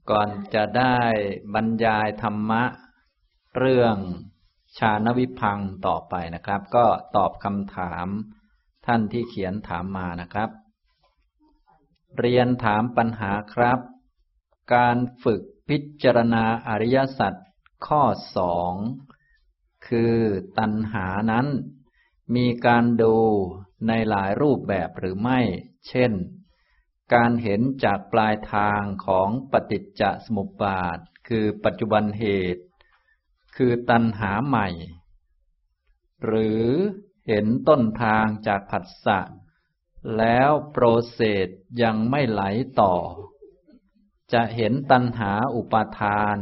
ก่อนจะได้บรรยายธรรมะเรื่องฌานวิภังค์ต่อไปนะครับก็ตอบคำถามท่านที่เขียนถามมานะครับเรียนถามปัญหาครับการฝึกพิจารณาอริยสัจข้อ2คือตัณหานั้นมีการดูในหลายรูปแบบหรือไม่เช่นการเห็นจากปลายทางของปฏิจจสมุปบาทคือปัจจุบันเหตุคือตัณหาใหม่หรือเห็นต้นทางจากผัสสะแล้วโปรเซสยังไม่ไหลต่อจะเห็นตัณหาอุปาทาน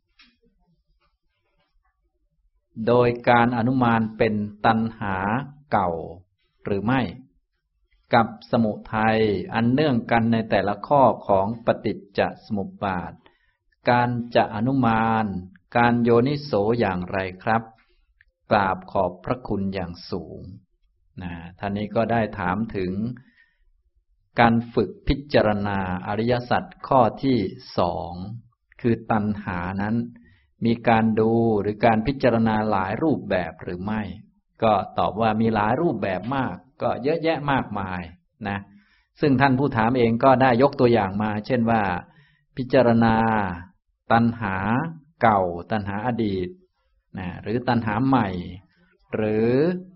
โดยการอนุมานเป็นตัณหาเก่าหรือไม่กับสมุทัยอันเนื่องกันในแต่ละข้อของปฏิจจสมุปบาทการจะอนุมานการโยนิโสอย่างไรครับกราบขอบพระคุณอย่างสูงท่านนี้ก็ได้ถามถึงการฝึกพิจารณาอริยสัจข้อที่2คือตัณหานั้นมีการดูหรือการพิจารณาหลายรูปแบบหรือไม่ก็ตอบว่ามีหลายรูปแบบมากก็เยอะแยะมากมายนะซึ่งท่านผู้ถามเองก็ได้ยกตัวอย่างมาเช่นว่าพิจารณาตัณหาเก่าตัณหาอดีตนะหรือตัณหาใหม่หรือ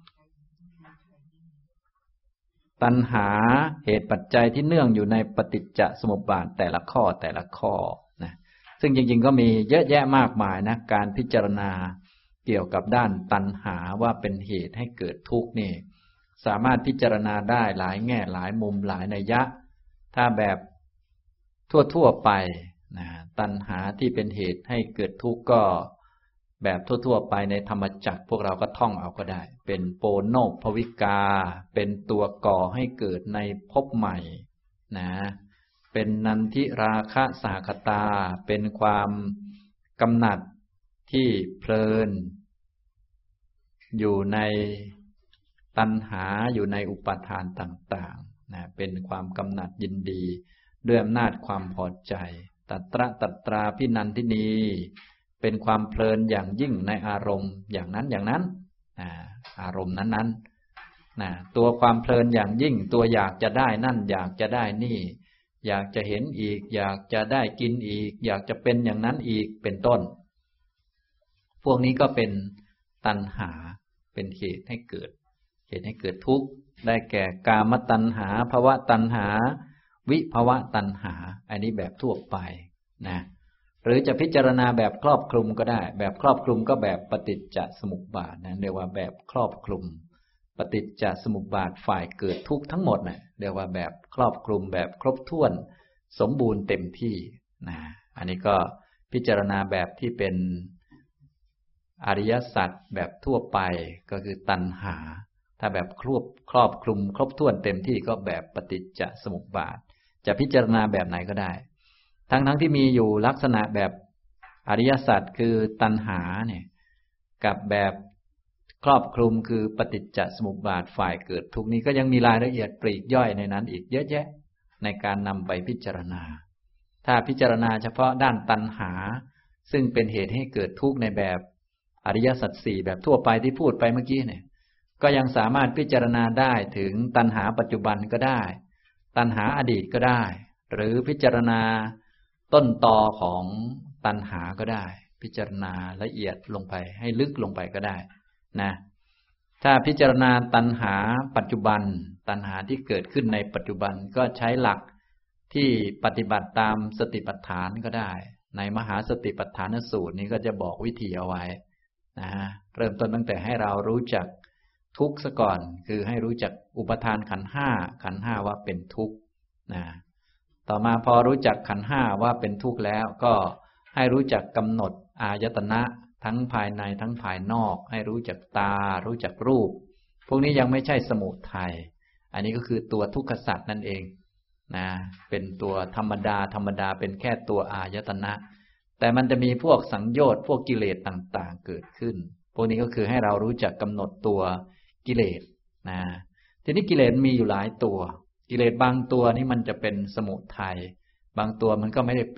ตัณหาเหตุปัจจัยที่เนื่องอยู่ในปฏิจจสมุปบาทแต่ละข้อนะซึ่งจริงๆก็มีเยอะแยะมากมายนะการพิจารณาเกี่ยวกับด้านตัณหาว่าเป็นเหตุให้เกิดทุกข์นี่สามารถพิจารณาได้หลายแง่หลายมุมหลายนัยยะถ้าแบบทั่วๆไปนะตัณหาที่เป็นเหตุให้เกิดทุกข์ก็แบบทั่วๆไปในธรรมจักรพวกเราก็ท่องเอาก็ได้เป็นโปโนภวิกาเป็นตัวก่อให้เกิดในภพใหม่นะเป็นนันทิราคะสหคตาเป็นความกำหนัดที่เพลินอยู่ในตัณหาอยู่ในอุปาทานต่างๆนะเป็นความกำหนัดยินดีด้วยอำนาจความพอใจตัตราพินันทินีเป็นความเพลินอย่างยิ่งในอารมณ์อย่างนั้นอารมณ์นั้นตัวความเพลินอย่างยิ่งตัวอยากจะได้นั่นอยากจะได้นี่อยากจะเห็นอีกอยากจะได้กินอีกอยากจะเป็นอย่างนั้นอีกเป็นต้นพวกนี้ก็เป็นตัณหาเป็นเหตุให้เกิดทุกข์ได้แก่กามตัณหาภวตัณหาวิภวตัณหาอันนี้แบบทั่วไปนะหรือจะพิจารณาแบบครอบคลุมก็ได้แบบครอบคลุมก็แบบปฏิจจสมุปบาทนะเรียกว่าแบบครอบคลุมปฏิจจสมุปบาทฝ่ายเกิดทุกข์ทั้งหมดนะเรียกว่าแบบครอบคลุมแบบครบถ้วนสมบูรณ์เต็มที่นะอันนี้ก็พิจารณาแบบที่เป็นอริยสัจแบบทั่วไปก็คือตัณหาถ้าแบบครอบคลุมครบถ้วนเต็มที่ก็แบบปฏิจจสมุปบาทจะพิจารณาแบบไหนก็ได้ทั้งที่มีอยู่ลักษณะแบบอริยสัจคือตัณหาเนี่ยกับแบบครอบคลุมคือปฏิจจสมุปบาทฝ่ายเกิดทุกข์นี้ก็ยังมีรายละเอียดปลีกย่อยในนั้นอีกเยอะแยะในการนำไปพิจารณาถ้าพิจารณาเฉพาะด้านตัณหาซึ่งเป็นเหตุให้เกิดทุกข์ในแบบอริยสัจสี่แบบทั่วไปที่พูดไปเมื่อกี้เนี่ยก็ยังสามารถพิจารณาได้ถึงตัณหาปัจจุบันก็ได้ตัณหาอดีตก็ได้หรือพิจารณาต้นตอของตัณหาก็ได้พิจารณาละเอียดลงไปให้ลึกลงไปก็ได้นะถ้าพิจารณาตัณหาปัจจุบันตัณหาที่เกิดขึ้นในปัจจุบันก็ใช้หลักที่ปฏิบัติตามสติปัฏฐานก็ได้ในมหาสติปัฏฐานสูตรนี้ก็จะบอกวิธีเอาไว้นะเริ่มต้นตั้งแต่ให้เรารู้จักทุกข์ซะก่อนคือให้รู้จักอุปทานขันธ์ห้าว่าเป็นทุกข์นะต่อมาพอรู้จักขันธ์ห้าว่าเป็นทุกข์แล้วก็ให้รู้จักกำหนดอายตนะทั้งภายในทั้งภายนอกให้รู้จักตารู้จักรูปพวกนี้ยังไม่ใช่สมุทัยอันนี้ก็คือตัวทุกขสัจนั่นเองนะเป็นตัวธรรมดาเป็นแค่ตัวอายตนะแต่มันจะมีพวกสังโยชน์พวกกิเลสต่างๆเกิดขึ้นพวกนี้ก็คือให้เรารู้จักกำหนดตัวกิเลสนะทีนี้กิเลสมีอยู่หลายตัวกิเลสบางตัวนี่มันจะเป็นสมุทัยบางตัวมันก็ไม่ได้เป็น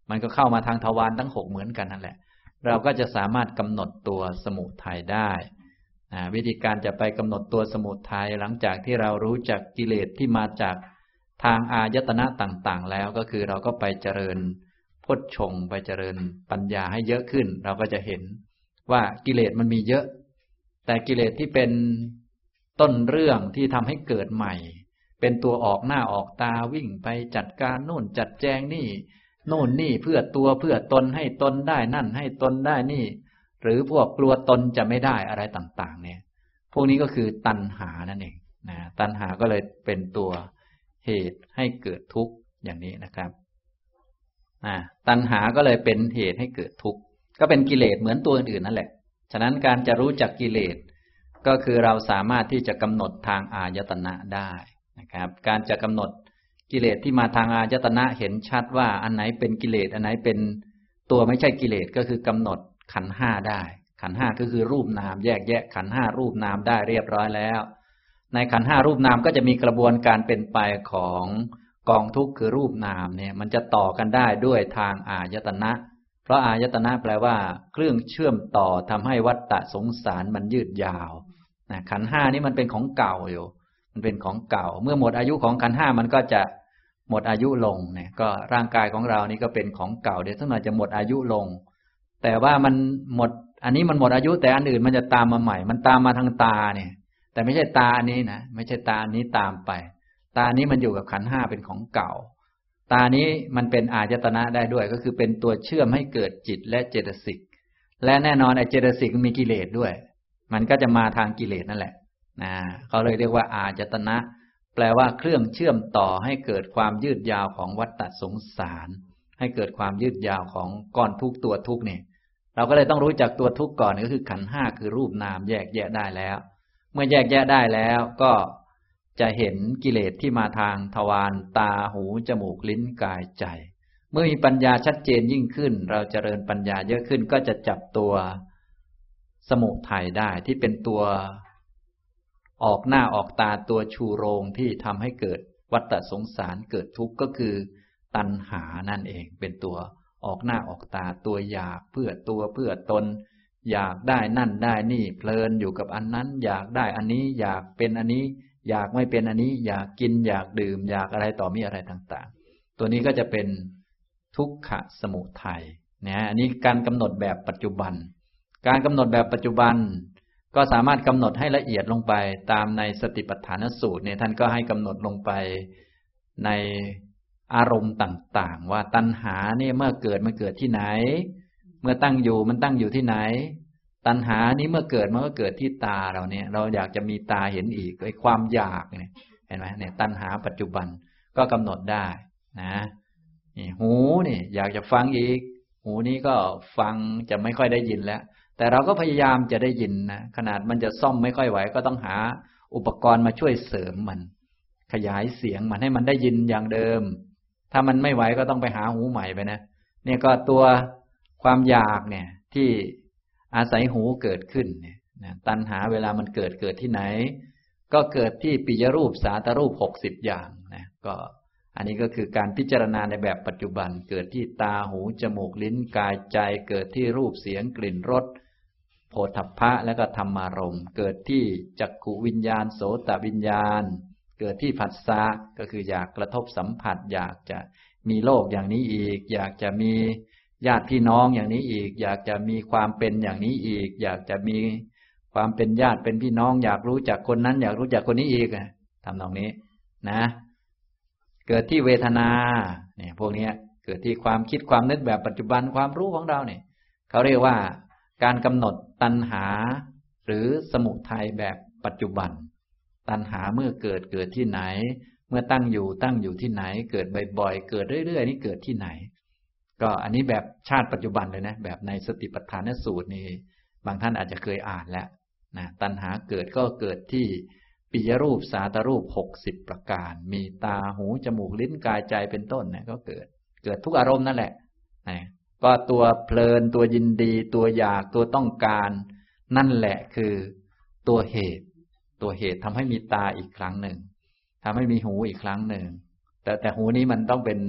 มันก็เข้ามาทางทวารทั้ง6เหมือนกันนั่นแหละเราก็จะสามารถกำหนดตัวสมุทัยได้วิธีการจะไปกำหนดตัวสมุทัยหลังจากที่เรารู้จักกิเลสที่มาจากทางอายตนะต่างๆแล้วก็คือเราก็ไปเจริญพจน์ชงไปเจริญปัญญาให้เยอะขึ้นเราก็จะเห็นว่ากิเลสมันมีเยอะแต่กิเลสที่เป็นต้นเรื่องที่ทำให้เกิดใหม่เป็นตัวออกหน้าออกตาวิ่งไปจัดการโน่นจัดแจงนี่โน่นนี่เพื่อตัวเพื่อตนให้ตนได้นั่นให้ตนได้นี่หรือพวกกลัวตนจะไม่ได้อะไรต่างๆเนี่ยพวกนี้ก็คือตัณหานั่นเองนะตัณหาก็เลยเป็นตัวเหตุให้เกิดทุกข์อย่างนี้นะครับตัณหาก็เลยเป็นเหตุให้เกิดทุกข์ก็เป็นกิเลสเหมือนตัวอื่นๆนั่นแหละฉะนั้นการจะรู้จักกิเลสก็คือเราสามารถที่จะกำหนดทางอายตนะได้นะครับการจะกำหนดกิเลสที่มาทางอายตนะเห็นชัดว่าอันไหนเป็นกิเลสอันไหนเป็นตัวไม่ใช่กิเลสก็คือกำหนดขันธ์5ได้ขันธ์5ก็คือรูปนามแยกแยะขันธ์5รูปนามได้เรียบร้อยแล้วในขันธ์5รูปนามก็จะมีกระบวนการเป็นไปของกองทุกข์คือรูปนามเนี่ยมันจะต่อกันได้ด้วยทางอายตนะเพราะอายตนะแปลว่าเครื่องเชื่อมต่อทำให้วัฏฏะสงสารมันยืดยาวขันธ์5นี้มันเป็นของเก่าอยู่มันเป็นของเก่าเมื่อหมดอายุของขันธ์5มันก็จะหมดอายุลงเนี่ยก็ร่างกายของเรานี่ก็เป็นของเก่าเดี๋ยวสักหน่อยจะหมดอายุลงแต่ว่ามันหมดอันนี้มันหมดอายุแต่อันอื่นมันจะตามมาใหม่มันตามมาทางตาเนี่ยแต่ไม่ใช่ตาอันนี้นะไม่ใช่ตาอันนี้ตามไปตานี้มันอยู่กับขันธ์5เป็นของเก่าตานี้มันเป็นอายตนะได้ด้วยก็คือเป็นตัวเชื่อมให้เกิดจิตและเจตสิกและแน่นอนไอ้เจตสิกมันมีกิเลสด้วยมันก็จะมาทางกิเลสนั่นแหละเขาเลยเรียกว่าอายตนะแปลว่าเครื่องเชื่อมต่อให้เกิดความยืดยาวของวัฏฏะสงสารให้เกิดความยืดยาวของก้อนทุกข์ตัวทุกข์นี่เราก็เลยต้องรู้จักตัวทุกข์ก่อนก็คือขันธ์5คือรูปนามแยกแยะได้แล้วเมื่อแยกแยะได้แล้วก็จะเห็นกิเลสที่มาทางทวารตาหูจมูกลิ้นกายใจเมื่อมีปัญญาชัดเจนยิ่งขึ้นเราเจริญปัญญาเยอะขึ้นก็จะจับตัวสมุทัยได้ที่เป็นตัวออกหน้าออกตาตัวชูโรงที่ทำให้เกิดวัฏฏะสงสารเกิดทุกข์ก็คือตัณหานั่นเองเป็นตัวออกหน้าออกตาตัวอยากเพื่อตัวเพื่อตนอยากได้นั่นได้นี่เพลินอยู่กับอันนั้นอยากได้อันนี้อยากเป็นอันนี้อยากไม่เป็นอันนี้อยากกินอยากดื่มอยากอะไรต่อมีอะไรต่างๆตัวนี้ก็จะเป็นทุกขสมุทัยนะอันนี้การกำหนดแบบปัจจุบันการกำหนดแบบปัจจุบันก็สามารถกำหนดให้ละเอียดลงไปตามในสติปัฏฐานสูตรเนี่ยท่านก็ให้กำหนดลงไปในอารมณ์ต่างๆว่าตัณหาเนี่ยเมื่อเกิดมันเกิดที่ไหนเมื่อตั้งอยู่มันตั้งอยู่ที่ไหนตัณหานี้เมื่อเกิดมันก็เกิดที่ตาเราเนี่ยเราอยากจะมีตาเห็นอีกไอ้ความอยากเนี่ยเห็นไหมเนี่ยตัณหาปัจจุบันก็กำหนดได้นะนี่หูนี่อยากจะฟังอีกหูนี้ก็ฟังจะไม่ค่อยได้ยินแล้วแต่เราก็พยายามจะได้ยินนะขนาดมันจะซ่อมไม่ค่อยไหวก็ต้องหาอุปกรณ์มาช่วยเสริมมันขยายเสียงมันให้มันได้ยินอย่างเดิมถ้ามันไม่ไหวก็ต้องไปหาหูใหม่ไปนะเนี่ยก็ตัวความอยากเนี่ยที่อาศัยหูเกิดขึ้นเนี่ยตัณหาเวลามันเกิดที่ไหนก็เกิดที่ปิยรูปสาตรูป60อย่างนะก็อันนี้ก็คือการพิจารณาในแบบปัจจุบันเกิดที่ตาหูจมูกลิ้นกายใจเกิดที่รูปเสียงกลิ่นรสโผฏฐัพพะและก็ธรรมารมณ์เกิดที่จักขุวิญญาณโสตวิญญาณเกิดที่ผัสสะก็คืออยากกระทบสัมผัสอยากจะมีโลกอย่างนี้อีกอยากจะมีญาติพี่น้องอย่างนี้อีกอยากจะมีความเป็นอย่างนี้อีกอยากจะมีความเป็นญาติเป็นพี่น้องอยากรู้จักคนนั้นอยากรู้จักคนนี้อีกทำตรงนี้นะเกิดที่เวทนาเนี่ยพวกนี้เกิดที่ความคิดความนึกแบบปัจจุบันความรู้ของเราเนี่ยเขาเรียกว่าการกำหนดตัณหาหรือสมุทัยแบบปัจจุบันตัณหาเมื่อเกิดที่ไหนเมื่อตั้งอยู่ที่ไหนเกิดบ่อยๆเกิดเรื่อยๆนี่เกิดที่ไหนก็อันนี้แบบชาติปัจจุบันเลยนะแบบในสติปัฏฐานสูตรนี่บางท่านอาจจะเคยอ่านแล้วนะตัณหาเกิดก็เกิดที่ปิยรูปสาตรูป60ประการมีตาหูจมูกลิ้นกายใจเป็นต้นนะก็เกิดทุกอารมณ์นั่นแหละนะก็ตัวเพลินตัวยินดีตัวอยากตัวต้องการนั่นแหละคือตัวเหตุทำให้มีตาอีกครั้งหนึ่งทำให้มีหูอีกครั้งหนึ่งแต่หูนี้มันต้องเป็น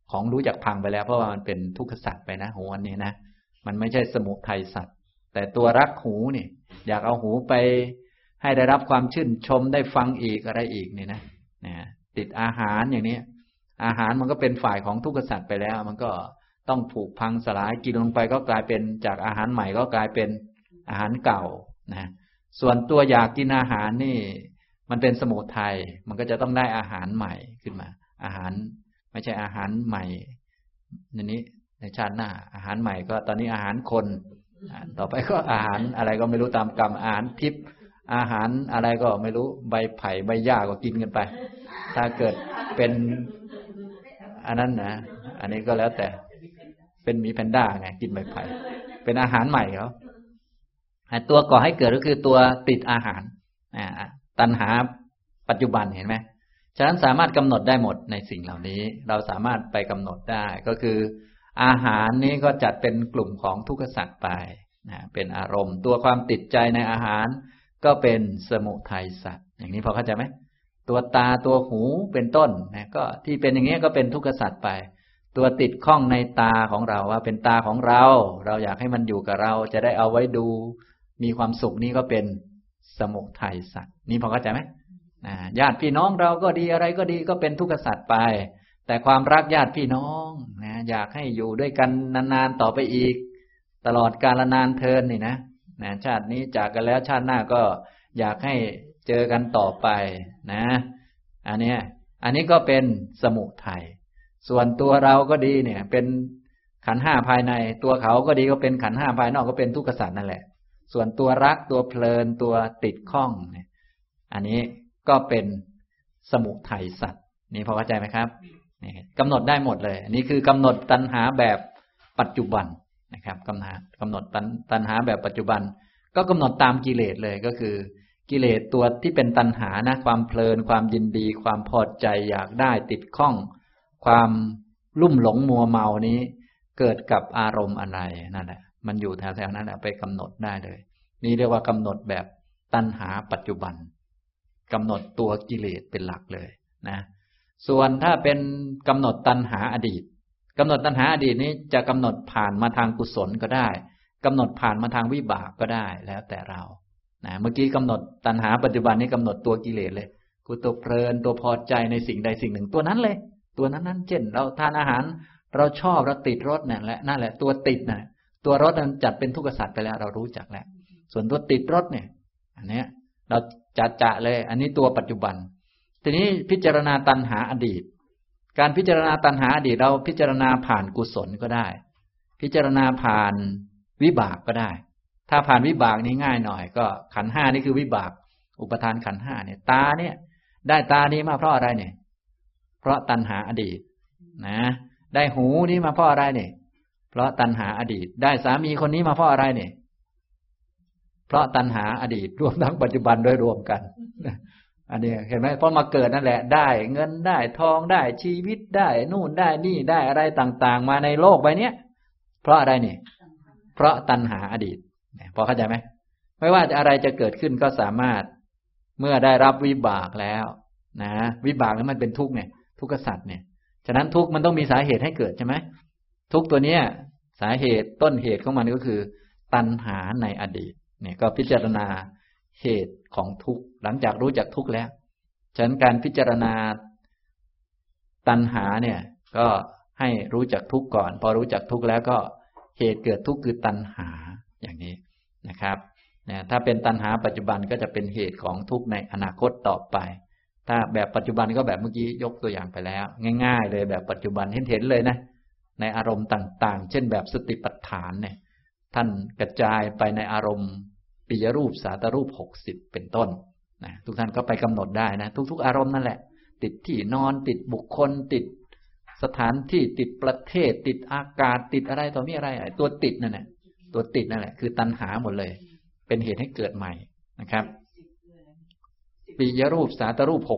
ของรู้จักพังไปแล้วเพราะว่ามันเป็นทุกขสัตว์ไปนะหูอันนี้นะมันไม่ใช่สมุทัยสัตว์แต่ตัวรักหูนี่อยากเอาหูไปให้ได้รับความชื่นชมได้ฟังอีกอะไรอีกนี่นะติดอาหารอย่างนี้อาหารมันก็เป็นฝ่ายของทุกขสัตว์ไปแล้วมันก็ต้องผุพังสลายกินลงไปก็กลายเป็นจากอาหารใหม่ก็กลายเป็นอาหารเก่านะส่วนตัวอยากกินอาหารนี่มันเป็นสมุทัยมันก็จะต้องได้อาหารใหม่ขึ้นมาอาหารไม่ใช่อาหารใหม่นี้ในชาติหน้าอาหารใหม่ก็ตอนนี้อาหารคนต่อไปก็อาหารอะไรก็ไม่รู้ตามกรรมอาหารทิพย์อาหารอะไรก็ไม่รู้ใบไผ่ใบหญ้าก็กินกันไปถ้าเกิดเป็นอันนั้นนะอันนี้ก็แล้วแต่เป็นหมีแพนด้าไงกินใบไผ่เป็นอาหารใหม่เขาตัวก่อให้เกิดก็คือตัวติดอาหารตัณหาปัจจุบันเห็นไหมฉะนั้นสามารถกำหนดได้หมดในสิ่งเหล่านี้เราสามารถไปกำหนดได้ก็คืออาหารนี้ก็จัดเป็นกลุ่มของทุกขสัตว์ไปเป็นอารมณ์ตัวความติดใจในอาหารก็เป็นสมุทัยสัตว์อย่างนี้พอเข้าใจไหมตัวตาตัวหูเป็นต้นนะก็ที่เป็นอย่างนี้ก็เป็นทุกขสัตว์ไปตัวติดข้องในตาของเราว่าเป็นตาของเราเราอยากให้มันอยู่กับเราจะได้เอาไว้ดูมีความสุขนี่ก็เป็นสมุทัยสัตว์นี่พอเข้าใจไหมญาติพี่น้องเราก็ดีอะไรก็ดีก็เป็นทุกขสัตว์ไปแต่ความรักญาติพี่น้องนะอยากให้อยู่ด้วยกันนานๆต่อไปอีกตลอดกาลนานเทินนี่นะชาตินี้จากกันแล้วชาติหน้าก็อยากให้เจอกันต่อไปนะอันนี้ก็เป็นสมุทัยส่วนตัวเราก็ดีเนี่ยเป็นขันธ์ห้าภายในตัวเขาก็ดีก็เป็นขันธ์ห้าภายนอกก็เป็นทุกขสัตว์นั่นแหละส่วนตัวรักตัวเพลินตัวติดข้องเนี่ยอันนี้ก็เป็นสมุทัยสัตว์นี่พอเข้าใจไหมครับนี่กำหนดได้หมดเลยอันนี้คือกำหนดตัณหาแบบปัจจุบันนะครับกำหนดตัณหาแบบปัจจุบันก็กำหนดตามกิเลสเลยก็คือกิเลสตัวที่เป็นตัณหานะความเพลินความยินดีความพอใจอยากได้ติดข้องความลุ่มหลงมัวเมานี้เกิดกับอารมณ์อะไรนั่นแหละมันอยู่แถวๆนั้นไปกำหนดได้เลยนี่เรียกว่ากำหนดแบบตัณหาปัจจุบันกำหนดตัวกิเลสเป็นหลักเลยนะส่วนถ้าเป็นกำหนดตัณหาอดีตกำหนดตัณหาอดีตนี้จะกำหนดผ่านมาทางกุศลก็ได้กำหนดผ่านมาทางวิบากก็ได้แล้วแต่เรานะเมื่อกี้กำหนดตัณหาปัจจุบันนี้กำหนดตัวกิเลสเลยกูตัวเพลินตัวพอใจในสิ่งใดสิ่งหนึ่งตัวนั้นเลยตัวนั้นเช่นเราทานอาหารเราชอบเราติดรสนั่นแหละตัวติดน่ะตัวรสนั้นจัดเป็นทุกขสัตว์ไปแล้วเรารู้จักแล้วส่วนตัวติดรสเนี่ยอันนี้เราจะเลยอันนี้ตัวปัจจุบันทีนี้พิจารณาตัณหาอดีตการพิจารณาตัณหาอดีตเราพิจารณาผ่านกุศลก็ได้พิจารณาผ่านวิบากก็ได้ถ้าผ่านวิบากนี้ง่ายหน่อยก็ขันธ์ห้านี่คือวิบากอุปทานขันธ์ห้าเนี่ยตาเนี่ยได้ตานี้มาเพราะอะไรเนี่ยเพราะตัณหาอดีตนะได้หูนี้มาเพราะอะไรเนี่ยเพราะตัณหาอดีตได้สามีคนนี้มาเพราะอะไรเนี่ยเพราะตัณหาอดีตรวมทั้งปัจจุบันโดยรวมกันอันนี้เห็นไหมเพราะมาเกิดนั่นแหละได้เงินได้ทองได้ชีวิตได้นู่นได้นี่ได้อะไรต่างๆมาในโลกใบนี้เพราะอะไรเนี่ยเพราะตัณหาอดีตพอเข้าใจไหมไม่ว่าอะไรจะเกิดขึ้นก็สามารถเมื่อได้รับวิบากแล้วนะวิบากนั้นมันเป็นทุกข์เนี่ยทุกขสัตว์เนี่ยฉะนั้นทุกข์มันต้องมีสาเหตุให้เกิดใช่ไหมทุกข์ตัวเนี้ยสาเหตุต้นเหตุของมันก็คือตัณหาในอดีตเนี่ยก็พิจารณาเหตุของทุกข์หลังจากรู้จักทุกข์แล้วฉะนั้นการพิจารณาตัณหาเนี่ยก็ให้รู้จักทุกข์ก่อนพอรู้จักทุกข์แล้วก็เหตุเกิดทุกข์คือตัณหาอย่างนี้นะครับถ้าเป็นตัณหาปัจจุบันก็จะเป็นเหตุของทุกข์ในอนาคตต่อไปถ้าแบบปัจจุบันก็แบบเมื่อกี้ยกตัวอย่างไปแล้วง่ายๆเลยแบบปัจจุบันเห็นเลยนะในอารมณ์ต่างๆเช่นแบบสติปัฏฐานเนี่ยท่านกระจายไปในอารมณ์ปิยรูปสาตรูป60เป็นต้นนะทุกท่านก็ไปกำหนดได้นะทุกๆอารมณ์นั่นแหละติดที่นอนติดบุคคลติดสถานที่ติดประเทศติดอากาศติดอะไรต่อมีอะไรตัวติดนั่นแหละตัวติดนั่นแหละคือตัณหาหมดเลยเป็นเหตุให้เกิดใหม่นะครับปิยรูปสาตรูป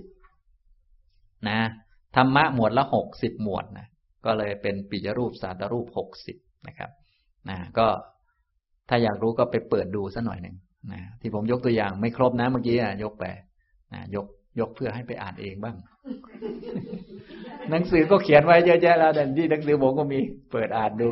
60นะธรรมะหมวดละ60หมวดนะก็เลยเป็นปิยรูปสาตรูป60นะครับก็ถ้าอยากรู้ก็ไปเปิดดูสักหน่อยหนึ่งนะที่ผมยกตัวอย่างไม่ครบนะเมื่อกี้ยกไปยกเพื่อให้ไปอ่านเองบ้างหนังสือก็เขียนไว้เยอะแยะแล้วแต่ที่หนังสือผมก็มีเปิดอ่านดู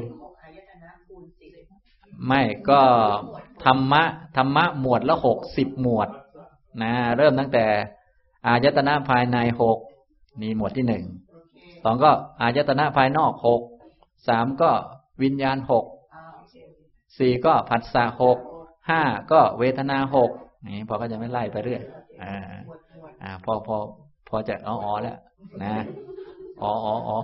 ไม่ก็ธรรมะหมวดละ60หมวดนะเริ่มตั้งแต่อายตนะภายใน6นี่หมวดที่1 2ก็อายตนะภายนอก6 3ก็วิญญาณ6 4ก็ผัสสะ6 5ก็เวทนา6นี่พอก็จะไม่ไล่ไปเรื่อยพอจะอ๋อแล้วนะอ๋อ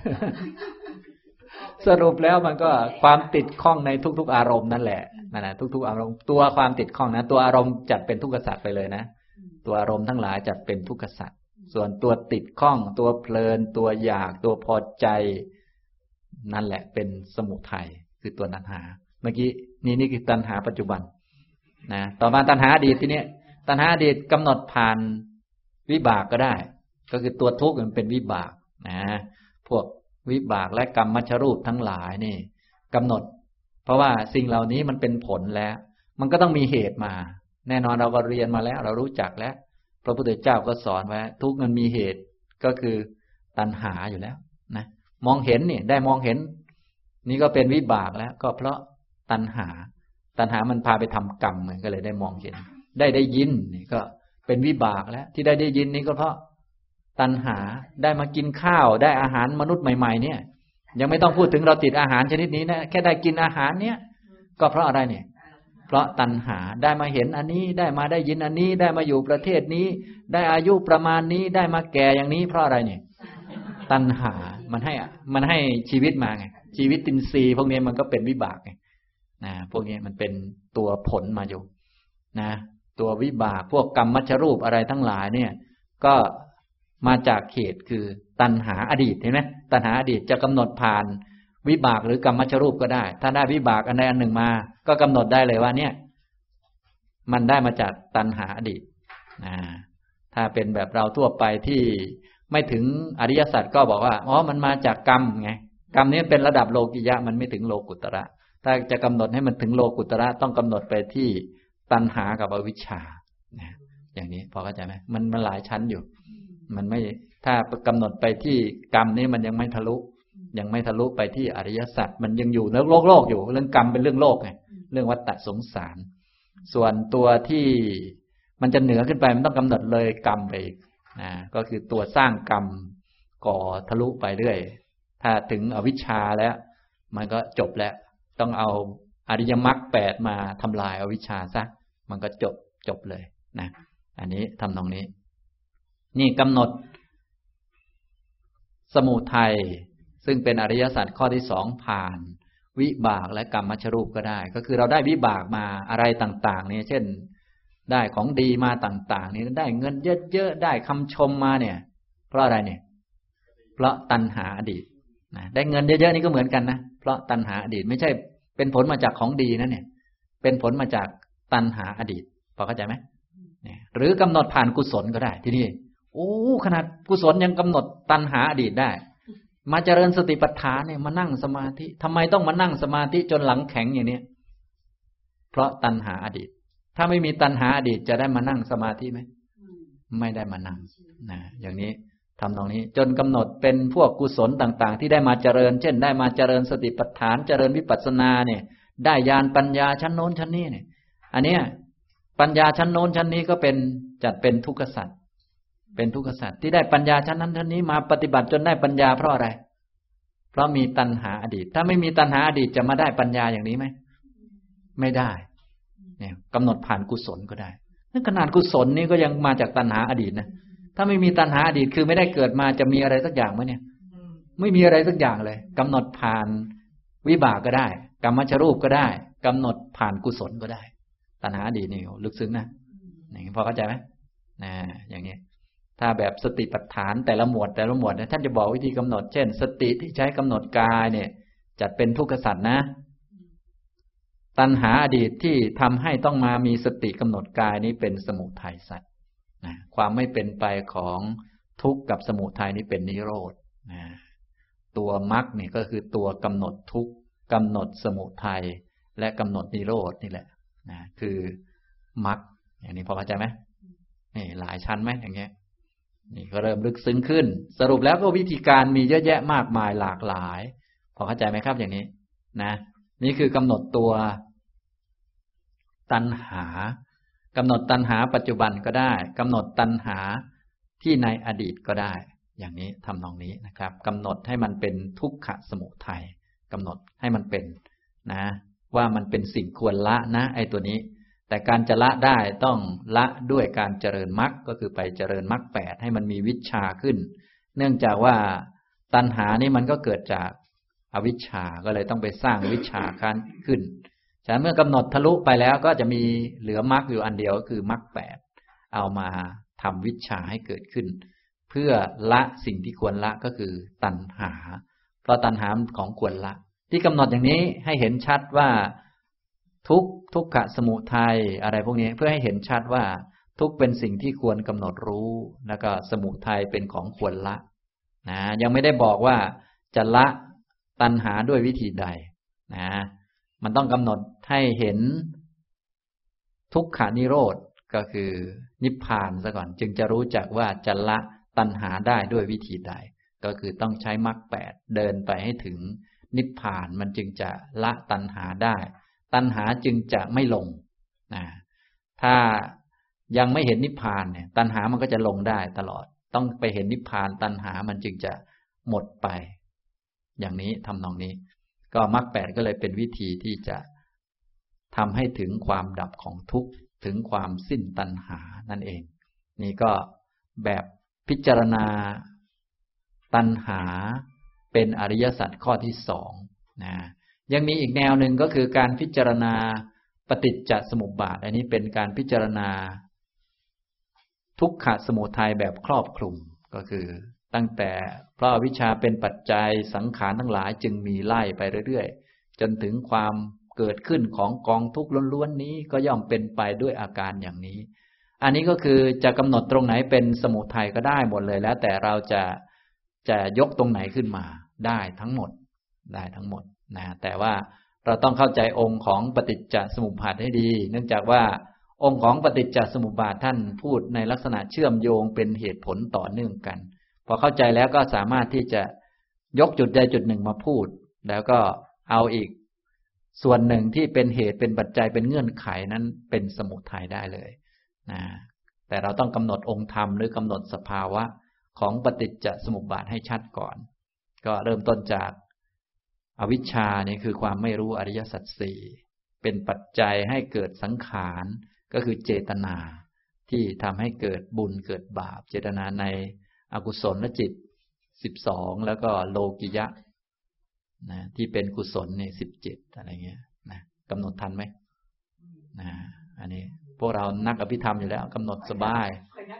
สรุปแล้วมันก็ความติดข้องในทุกๆอารมณ์นั่นแหละนั่นแหละทุกๆอารมณ์ตัวความติดข้องนะตัวอารมณ์จัดเป็นทุกขสัตว์ไปเลยนะตัวอารมณ์ทั้งหลายจัดเป็นทุกขสัตว์ส่วนตัวติดข้องตัวเพลินตัวอยากตัวพอใจนั่นแหละเป็นสมุทัยคือตัวตัณหาเมื่อกี้นี่คือตัณหาปัจจุบันนะต่อมาตัณหาอดีตทีนี้ตัณหาอดีตกำหนดผ่านวิบากก็ได้ก็คือตัวทุกข์มันเป็นวิบากนะพวกวิบากและกรรมมัชรูปทั้งหลายนี่กำหนดเพราะว่าสิ่งเหล่านี้มันเป็นผลแล้วมันก็ต้องมีเหตุมาแน่นอนเราก็เรียนมาแล้วเรารู้จักแล้วพระพุทธเจ้าก็สอนไว้ทุกข์มันมีเหตุก็คือตัณหาอยู่แล้วนะมองเห็นนี่ได้มองเห็นนี่ก็เป็นวิบากแล้วก็เพราะตัณหามันพาไปทำกรรมมันก็เลยได้มองเห็นได้ยินนี่ก็เป็นวิบากแล้วที่ได้ยินนี่ก็เพราะตัณหาได้มากินข้าวได้อาหารมนุษย์ใหม่ๆเนี่ยยังไม่ต้องพูดถึงเราติดอาหารชนิดนี้นะแค่ได้กินอาหารเนี่ยก็เพราะอะไรเนี่ยเพราะตัณหาได้มาเห็นอันนี้ได้มาได้ยินอันนี้ได้มาอยู่ประเทศนี้ได้อายุประมาณนี้ได้มาแก่อย่างนี้เพราะอะไรเนี่ยตัณหามันให้ชีวิตมาไงชีวิตตินทรีย์พวกนี้มันก็เป็นวิบากไงนะพวกนี้มันเป็นตัวผลมาอยู่นะตัววิบากพวกกรรมมัชรูปอะไรทั้งหลายเนี่ยก็มาจากเหตุคือตัณหาอดีตเห็นไหมตัณหาอดีตจะกำหนดผ่านวิบากหรือกรรมมัชรูปก็ได้ถ้าได้วิบากอันใดอันหนึ่งมาก็กำหนดได้เลยว่าเนี่ยมันได้มาจากตัณหาอดีตถ้าเป็นแบบเราทั่วไปที่ไม่ถึงอริยสัจก็บอกว่าอ๋อมันมาจากกรรมไงกรรมนี้เป็นระดับโลกิยะมันไม่ถึงโลกุตระถ้าจะกำหนดให้มันถึงโลกุตระต้องกำหนดไปที่ตัณหากับอวิชชาอย่างนี้พอเข้าใจไหมมันหลายชั้นอยู่มันไม่ถ้ากำหนดไปที่กรรมนี้มันยังไม่ทะลุไปที่อริยสัจมันยังอยู่ในโลกอยู่เรื่องกรรมเป็นเรื่องโลกไงเรื่องวัฏฏะสงสารส่วนตัวที่มันจะเหนือขึ้นไปมันต้องกำหนดเลยกรรมไปอีกก็คือตัวสร้างกรรมก่อทะลุไปเรื่อยถ้าถึงอวิชชาแล้วมันก็จบแล้วต้องเอาอริยมรรค8มาทำลายอวิชชาซะมันก็จบเลยนะอันนี้ทำตรงนี้นี่กำหนดสมุทัยซึ่งเป็นอริยสัจข้อที่2ผ่านวิบากและกรรมมัชรูปก็ได้ก็คือเราได้วิบากมาอะไรต่างๆนี่เช่นได้ของดีมาต่างๆนี่ได้เงินเยอะๆได้คำชมมาเนี่ยเพราะอะไรเนี่ยเพราะตัณหาอดีตนะได้เงินเยอะๆนี่ก็เหมือนกันนะเพราะตัณหาอดีตไม่ใช่เป็นผลมาจากของดีนะเนี่ยเป็นผลมาจากตัณหาอดีตพอเข้าใจไหมหรือกำหนดผ่านกุศลก็ได้ที่นี่โอ้ขนาดกุศลยังกำหนดตัณหาอดีตได้มาเจริญสติปัฏฐานเนี่ยมานั่งสมาธิทำไมต้องมานั่งสมาธิจนหลังแข็งอย่างนี้เพราะตัณหาอดีตถ้าไม่มีตัณหาอดีตจะได้มานั่งสมาธิไหมไม่ได้มานั่งนะอย่างนี้ทำตรงนี้จนกำหนดเป็นพวกกุศลต่างๆที่ได้มาเจริญเช่นได้มาเจริญสติปัฏฐานเจริญวิปัสสนาเนี่ยได้ญาณปัญญาชั้นโน้นชั้นนี้เนี่ยอันเนี้ยปัญญาชั้นโน้นชั้นนี้ก็เป็นจัดเป็นทุกขสัจเป็นทุกขสัจที่ได้ปัญญาชั้นนั้นชั้นนี้มาปฏิบัติจนได้ปัญญาเพราะอะไรเพราะมีตัณหาอดีตถ้าไม่มีตัณหาอดีตจะมาได้ปัญญาอย่างนี้ไหมไม่ได้เนี่ยกำหนดผ่านกุศลก็ได้นั่นขนาดกุศลนี้ก็ยังมาจากตัณหาอดีตนะถ้าไม่มีตัณหาอดีตคือไม่ได้เกิดมาจะมีอะไรสักอย่างไหมเนี่ยไม่มีอะไรสักอย่างเลยกำหนดผ่านวิบากก็ได้กรรมมัชรูปก็ได้กำหนดผ่านกุศลก็ได้ตัณหาอดีตนี่ลึกซึ้งนะนี่พอเข้าใจไหมอย่างนี้ถ้าแบบสติปัฏฐานแต่ละหมวดเนี่ยท่านจะบอกวิธีกำหนดเช่นสติที่ใช้กำหนดกายเนี่ยจัดเป็นทุกขสัจนะตัณหาอดีตที่ทำให้ต้องมามีสติกำหนดกายนี้เป็นสมุทัยสัจนะความไม่เป็นไปของทุกข์กับสมุทัยนี้เป็นนิโรธนะตัวมรรคนี่ก็คือตัวกำหนดทุกข์กำหนดสมุทัยและกำหนดนิโรธนี่แหละนะคือมรรคอย่างนี้พอเข้าใจไหมนี่หลายชั้นไหมอย่างเงี้ยนี่ก็เริ่มลึกซึ้งขึ้นสรุปแล้วก็วิธีการมีเยอะแยะมากมายหลากหลายพอเข้าใจไหมครับอย่างนี้นะนี่คือกำหนดตัวตัณหากำหนดตัณหาปัจจุบันก็ได้กำหนดตัณหาที่ในอดีตก็ได้อย่างนี้ทำนองนี้นะครับกำหนดให้มันเป็นทุกขสมุทัยกำหนดให้มันเป็นนะว่ามันเป็นสิ่งควรละนะไอ้ตัวนี้แต่การจะละได้ต้องละด้วยการเจริญมรรคก็คือไปเจริญมรรค8ให้มันมีวิชชาขึ้นเนื่องจากว่าตัณหานี่มันก็เกิดจากอวิชชาก็เลยต้องไปสร้างวิชชาขึ้นฉะนั้นเมื่อกำหนดทะลุไปแล้วก็จะมีเหลือมรรคอยู่อันเดียวก็คือมรรค8เอามาทำวิชชาให้เกิดขึ้นเพื่อละสิ่งที่ควรละก็คือตัณหาเพราะตัณหาของควรละที่กำหนดอย่างนี้ให้เห็นชัดว่าทุกขสมุทัยอะไรพวกนี้เพื่อให้เห็นชัดว่าทุกเป็นสิ่งที่ควรกำหนดรู้แล้วก็สมุทัยเป็นของควรละนะยังไม่ได้บอกว่าจะละตัณหาด้วยวิธีใดนะมันต้องกำหนดให้เห็นทุกขานิโรธก็คือนิพพานซะก่อนจึงจะรู้จักว่าจะละตัณหาได้ด้วยวิธีใดก็คือต้องใช้มรรค8เดินไปให้ถึงนิพพานมันจึงจะละตัณหาได้ตัณหาจึงจะไม่ลงนะถ้ายังไม่เห็นนิพพานเนี่ยตัณหามันก็จะลงได้ตลอดต้องไปเห็นนิพพานตัณหามันจึงจะหมดไปอย่างนี้ทำนองนี้ก็มรรค8ก็เลยเป็นวิธีที่จะทำให้ถึงความดับของทุกข์ถึงความสิ้นตัณหานั่นเองนี่ก็แบบพิจารณาตัณหาเป็นอริยสัจข้อที่2นะยังมีอีกแนวหนึ่งก็คือการพิจารณาปฏิจจสมุปบาทอันนี้เป็นการพิจารณาทุกขสมุทัยแบบครอบคลุมก็คือตั้งแต่เพราะอวิชชาเป็นปัจจัยสังขารทั้งหลายจึงมีไล่ไปเรื่อยๆจนถึงความเกิดขึ้นของกองทุกข์ล้วนๆนี้ก็ย่อมเป็นไปด้วยอาการอย่างนี้อันนี้ก็คือจะกำหนดตรงไหนเป็นสมุทัยก็ได้หมดเลยแล้วแต่เราจะยกตรงไหนขึ้นมาได้ทั้งหมดนะแต่ว่าเราต้องเข้าใจองค์ของปฏิจจสมุปบาทให้ดีเนื่องจากว่าองค์ของปฏิจจสมุปบาทท่านพูดในลักษณะเชื่อมโยงเป็นเหตุผลต่อเนื่องกันพอเข้าใจแล้วก็สามารถที่จะยกจุดใดจุดหนึ่งมาพูดแล้วก็เอาอีกส่วนหนึ่งที่เป็นเหตุเป็นปัจจัยเป็นเงื่อนไขนั้นเป็นสมุทัยได้เลยนะแต่เราต้องกำหนดองค์ธรรมหรือกำหนดสภาวะของปฏิจจสมุปบาทให้ชัดก่อนก็เริ่มต้นจากอวิชชานี่คือความไม่รู้อริยสัจสี่เป็นปัจจัยให้เกิดสังขารก็คือเจตนาที่ทำให้เกิดบุญเกิดบาปเจตนาในอกุศลจิต12แล้วก็โลกิยะนะที่เป็นกุศลเนี่ย17อะไรเงี้ยนะกำหนดทันไหมนะอันนี้พวกเรานักอภิธรรมอยู่แล้วกำหนดสบาย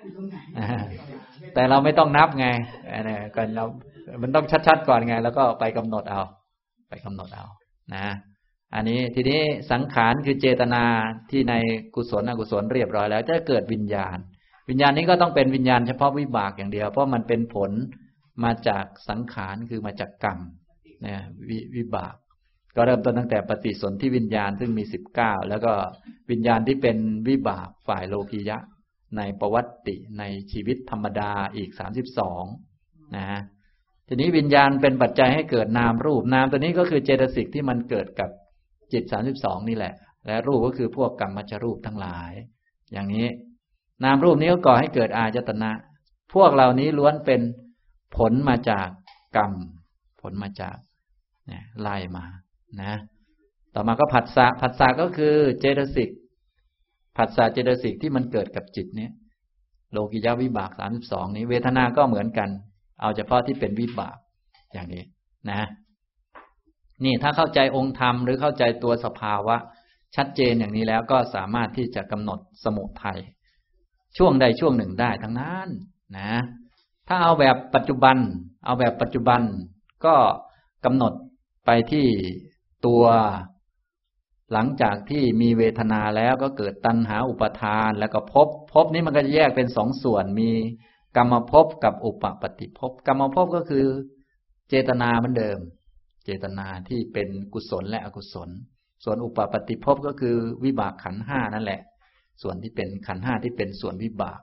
แต่เราไม่ต้องนับไงก่อนเรามันต้องชัดๆก่อนไงแล้วก็ไปกำหนดเอานะอันนี้ทีนี้สังขารคือเจตนาที่ในกุศลอกุศลเรียบร้อยแล้วจะเกิดวิญญาณนี้ก็ต้องเป็นวิญญาณเฉพาะวิบากอย่างเดียวเพราะมันเป็นผลมาจากสังขารคือมาจากกรรมนะวิบากก็เริ่มต้นตั้งแต่ปฏิสนธิวิญญาณซึ่งมี19แล้วก็วิญญาณที่เป็นวิบากฝ่ายโลกียะในปวัตติในชีวิตธรรมดาอีก32นะทีนี้วิญญาณเป็นปัจจัยให้เกิดนามรูปนามตัวนี้ก็คือเจตสิกที่มันเกิดกับจิต32นี่แหละและรูปก็คือพวกกรรมมัจจรูปทั้งหลายอย่างนี้นามรูปนี้ก็ก่อให้เกิดอายตนะพวกเหล่านี้ล้วนเป็นผลมาจากกรรมผลมาจากไล่มานะต่อมาก็ผัสสะก็คือเจตสิกผัสสะเจตสิกที่มันเกิดกับจิตนี้โลกิยะวิบาก32นี้เวทนาก็เหมือนกันเอาเฉพาะที่เป็นวิบากอย่างนี้นะนี่ถ้าเข้าใจองค์ธรรมหรือเข้าใจตัวสภาวะชัดเจนอย่างนี้แล้วก็สามารถที่จะกำหนดสมุทัยช่วงใดช่วงหนึ่งได้ทั้งนั้นนะถ้าเอาแบบปัจจุบันก็กำหนดไปที่ตัวหลังจากที่มีเวทนาแล้วก็เกิดตัณหาอุปาทานแล้วก็ภพนี้มันก็จะแยกเป็น2ส่วนมีกรรมภพกับอุปปฏิภพกรรมภพก็คือเจตนาเหมือนเดิมเจตนาที่เป็นกุศลและอกุศลส่วนอุปปฏิภพก็คือวิบากขันธ์5นั่นแหละส่วนที่เป็นขันธ์5ที่เป็นส่วนวิบาก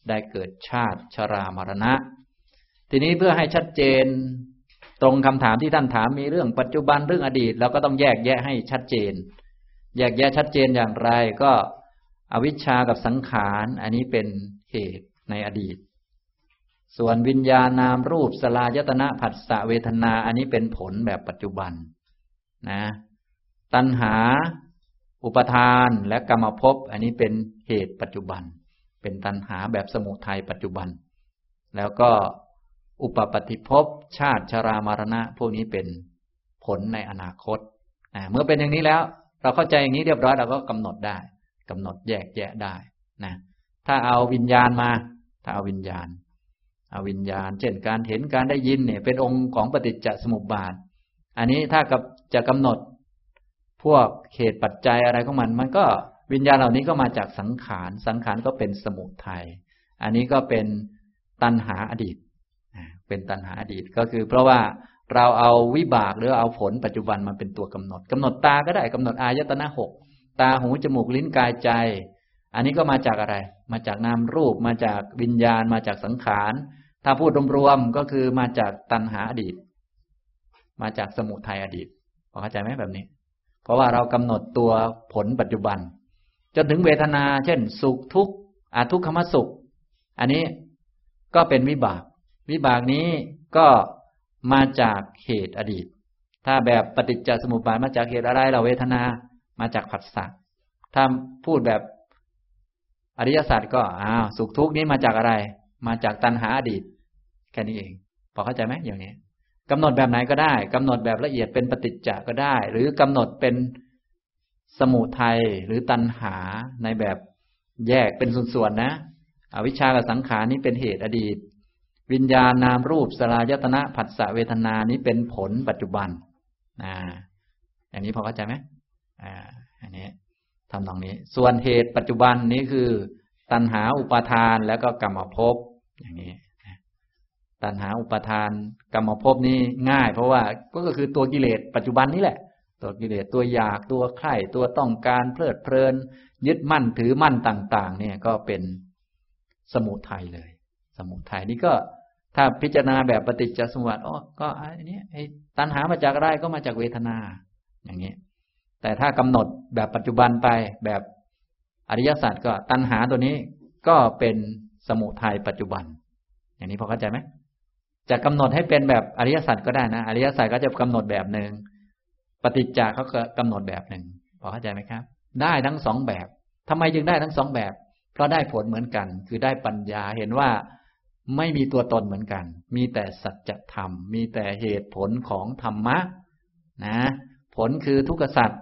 ได้เกิดชาติชรามรณะทีนี้เพื่อให้ชัดเจนตรงคำถามที่ท่านถามมีเรื่องปัจจุบันเรื่องอดีตเราก็ต้องแยกแยะให้ชัดเจนแยกแยะชัดเจนอย่างไรก็อวิชชากับสังขารอันนี้เป็นเหตุในอดีตส่วนวิญญาณนามรูปสลายตนะผัสสะเวทนาอันนี้เป็นผลแบบปัจจุบันนะตัณหาอุปทานและกรรมภพอันนี้เป็นเหตุปัจจุบันเป็นตัณหาแบบสมุทัยปัจจุบันแล้วก็อุปปฏิภพชาติชรามรณะพวกนี้เป็นผลในอนาคตเมื่อเป็นอย่างนี้แล้วเราเข้าใจอย่างนี้เรียบร้อยเราก็กำหนดได้กำหนดแยกแยะได้นะถ้าเอาวิญญาณมาถ้าเอาวิญญาณเช่นการเห็นการได้ยินเนี่ยเป็นองค์ของปฏิจจสมุปบาทอันนี้ถ้ากับจะกำหนดพวกเหตุปัจจัยอะไรของมันก็วิญญาณเหล่านี้ก็มาจากสังขารก็เป็นสมุทัยอันนี้ก็เป็นตัณหาอดีตเป็นตัณหาอดีตก็คือเพราะว่าเราเอาวิบากหรือเอาผลปัจจุบันมาเป็นตัวกำหนดตาก็ได้กำหนดอายตนะหกตาหูจมูกลิ้นกายใจอันนี้ก็มาจากอะไรมาจากนามรูปมาจากวิญญาณมาจากสังขารถ้าพูดรวมๆก็คือมาจากตัณหาอดีตมาจากสมุทัยอดีตพอเข้าใจไหมแบบนี้เพราะว่าเรากำหนดตัวผลปัจจุบันจนถึงเวทนาเช่นสุขทุกข์ทุกขมสุขอันนี้ก็เป็นวิบากนี้ก็มาจากเหตุอดีตถ้าแบบปฏิจจสมุปบาทมาจากเหตุอะไรเราเวทนามาจากผัสสะถ้าพูดแบบอริยสัจก็สุขทุกข์นี้มาจากอะไรมาจากตัณหาอดีตแค่นี้เองพอเข้าใจไหมอย่างนี้กำหนดแบบไหนก็ได้กำหนดแบบละเอียดเป็นปฏิจจก็ได้หรือกำหนดเป็นสมุทัยหรือตัณหาในแบบแยกเป็นส่วนๆนะอวิชชากับสังขารนี้เป็นเหตุอดีตวิญญาณนามรูปสลายตนะผัสสะเวทนานี้เป็นผลปัจจุบันอย่างนี้พอเข้าใจไหมอันนี้ทำตรงนี้ส่วนเหตุปัจจุบันนี้คือตัณหาอุปาทานแล้วก็กรรมภพอย่างนี้ตัณหาอุปาทานกรรมภพนี่ง่ายเพราะว่าก็คือตัวกิเลสปัจจุบันนี่แหละตัวกิเลสตัวอยากตัวใคร่ตัวต้องการเพลิดเพลินยึดมั่นถือมั่นต่างๆเนี่ยก็เป็นสมุทัยเลยสมุทัยนี่ก็ถ้าพิจารณาแบบปฏิจจสมุปบาทก็อันนี้ตัณหามาจากอะไรก็มาจากเวทนาอย่างนี้แต่ถ้ากำหนดแบบปัจจุบันไปแบบอริยสัจก็ตัณหาตัวนี้ก็เป็นสมุทัยปัจจุบันอย่างนี้พอเข้าใจไหมจะกำหนดให้เป็นแบบอริยสัจก็ได้นะอริยสัจก็จะกำหนดแบบหนึ่งปฏิจจเขาก็กำหนดแบบหนึ่งพอเข้าใจไหมครับได้ทั้งสองแบบทำไมจึงได้ทั้งสองแบบเพราะได้ผลเหมือนกันคือได้ปัญญาเห็นว่าไม่มีตัวตนเหมือนกันมีแต่สัจธรรมมีแต่เหตุผลของธรรมะนะผลคือทุกขสัจ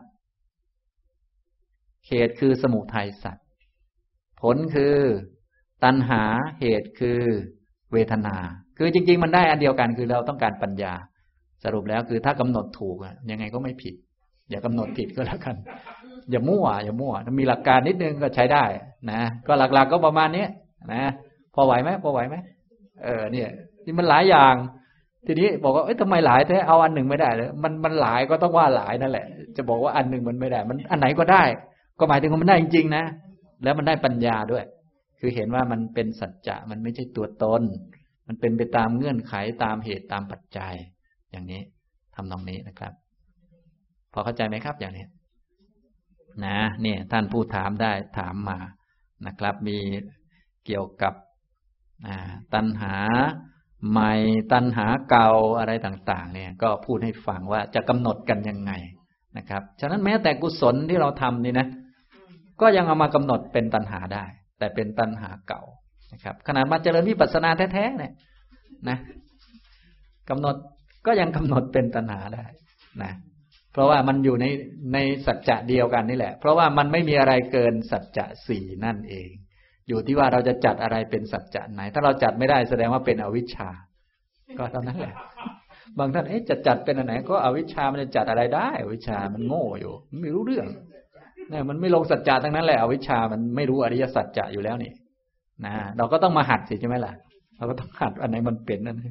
เหตุคือสมุทัยสัจผลคือตัณหาเหตุคือเวทนาคือจริงๆมันได้อันเดียวกันคือเราต้องการปัญญาสรุปแล้วคือถ้ากำหนดถูกยังไงก็ไม่ผิดอย่ากำหนดผิดก็แล้วกันอย่ามั่วถ้ามีหลักการนิดนึงก็ใช้ได้นะก็หลักๆก็ประมาณนี้นะพอไหวไหมเนี่ยนี่มันหลายอย่างทีนี้บอกว่าทำไมหลายแท้เอาอันหนึ่งไม่ได้เลยมันหลายก็ต้องว่าหลายนั่นแหละจะบอกว่าอันหนึ่งมันไม่ได้มันอันไหนก็ได้ก็หมายถึงว่ามันได้จริงๆนะแล้วมันได้ปัญญาด้วยคือเห็นว่ามันเป็นสัจจะมันไม่ใช่ตัวตนมันเป็นไปตามเงื่อนไขตามเหตุตามปัจจัยอย่างนี้ทำตรงนี้นะครับพอเข้าใจไหมครับอย่างนี้นะเนี่ยท่านผู้ถามได้ถามมานะครับมีเกี่ยวกับตัณหาใหม่ตัณหาเก่าอะไรต่างๆเนี่ยก็พูดให้ฟังว่าจะกำหนดกันยังไงนะครับฉะนั้นแม้แต่กุศลที่เราทำนี่นะก็ยังเอามากำหนดเป็นตัณหาได้แต่เป็นตัณหาเก่านะครับขนาดมาเจริญวิปัสสนาแท้ๆเนี่ยนะกำหนดก็ยังกำหนดเป็นตัณหาได้นะเพราะว่ามันอยู่ในสัจจะเดียวกันนี่แหละเพราะว่ามันไม่มีอะไรเกินสัจจะสี่นั่นเองอยู่ที่ว่าเราจะจัดอะไรเป็นสัจจะไหนถ้าเราจัดไม่ได้แสดงว่าเป็นอวิชชาก็เท่านั้นแหละบางท่านจะจัดเป็นอันไหนก็อวิชชามันจะจัดอะไรได้อวิชชามันโง่อยู่ไม่รู้เรื่องเนี่ยมันไม่ลงสัจจะทั้งนั้นแหละอวิชชามันไม่รู้อริยสัจจะอยู่แล้วนี่นะเราก็ต้องมาหัดสิใช่ไหมล่ะเราก็ต้องหัดอันไหนมันเป็นนั่น